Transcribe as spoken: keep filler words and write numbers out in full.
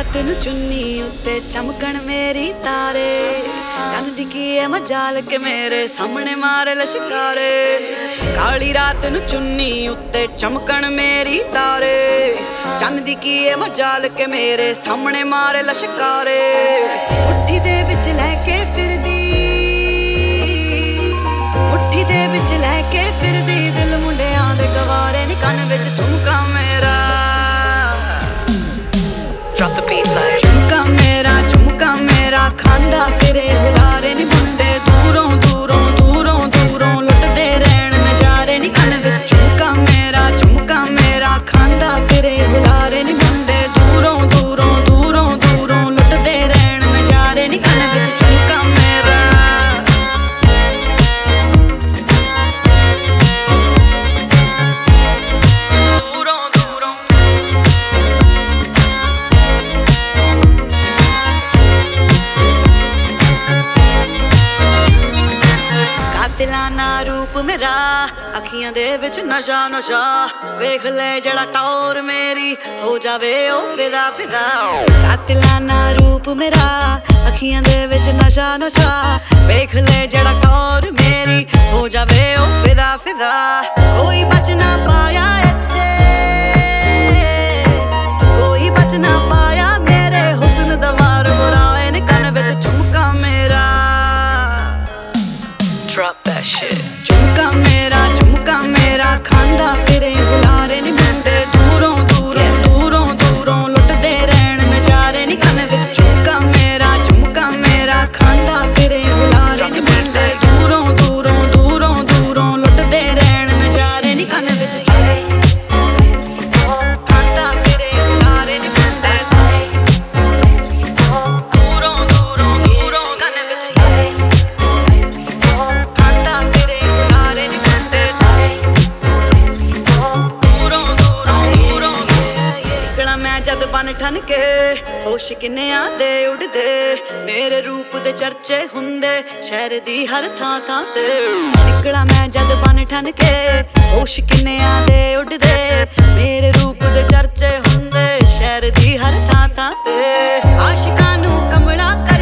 रात नू चुन्नी उत्ते चमकण मेरी तारे चंद दी की है मजाल के मेरे सामने मारे लश्कारे। काली रात नू चुन्नी उत्ते चमकण मेरी तारे चंद दी की है मजाल के मेरे सामने मारे लश्कारे। मुट्ठी दे विच लैके फिरदी मुट्ठी दे विच लैके फिरदी दिल मुंडियां दे गवारे नी कन विच झुमका मेरा। Drop the beat like झुमका मेरा झुमका मेरा खांदा फिरे हुलारे नी मुंडे दूरों दूरों दूरों दूरों लुटदे रहन नजारे नी कन विच झुमका मेरा झुमका मेरा खांदा फिरे हुलारे नी मुंडे दूरों दूरों दूरों दूरों लुटदे रहन नजारे नी कन विच झुमका मेरा। दिलाना रूप मेरा अखियां दे विच नशा नशा वेख ले जड़ा टौर मेरी हो जावे ओ फिदा फिदा। कातिलाना रूप मेरा अखियां दे विच नशा नशा वेख ले जड़ा टौर मेरी हो जावे ओ फिदा फिदा। कोई बच ना पाया इत्थे कोई बच ना पाया मेरे हुस्न दा वार बुराए ने कन विच झुमका मेरा। Drop that shit झुमका मेरा झुमका मेरा खांदा फिरे हुलारे नी मुंडे दूरों दूरों दूरों दूरों लुटदे रहन नजारे नी कन विच झुमका मेरा झुमका मेरा खांदा फिरे हुलारे नी मुंडे दूरों दूरों दूरों दूरों लुटदे रहन नजारे नी कन विच खांदा फिरे हुलारे नी मुंडे दूरों दूरों दूरों कन विच खांदा फिरे हुलारे नी मुंडे दूरों दूरों दूरों। निकला मैं जद बन ठन के होश किन्नियां दे उड़दे मेरे रूप दे चर्चे हुंदे शहर दी हर थां थां ते। निकला मैं जद बन ठन के होश किन्नियां दे उड़दे मेरे रूप दे चर्चे हुंदे शहर दी हर थां थां ते। आशिकां नू कमला